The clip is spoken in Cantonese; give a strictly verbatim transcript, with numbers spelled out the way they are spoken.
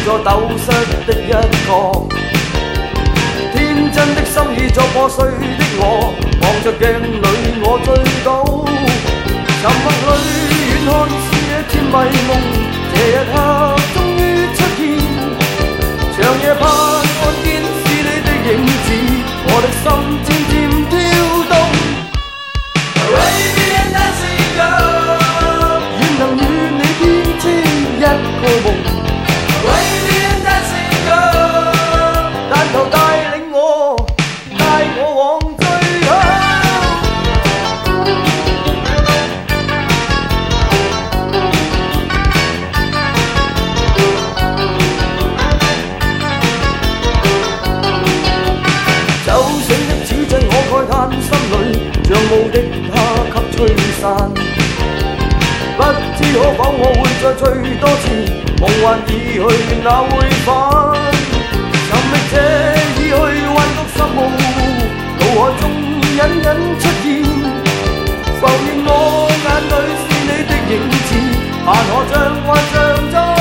座斗室的一角。天真的心已作破碎的我，望着镜里我醉倒，沉默里远看是一片迷梦，这一刻终于出现，长夜盼看见是你的影子，我的心渐渐跳动。Arabian dancing girl， 愿能與你編織一個夢。Arabian dancing girl， 但求帶領我，帶我往最後。酒醒的此際，我慨嘆心裏像霧的他給吹散。不知可否我會再醉多次，夢幻已去哪會返？尋覓這已去幻覺十模糊，腦海中隱隱出現，浮現我眼裏是你的影子，盼可將幻象再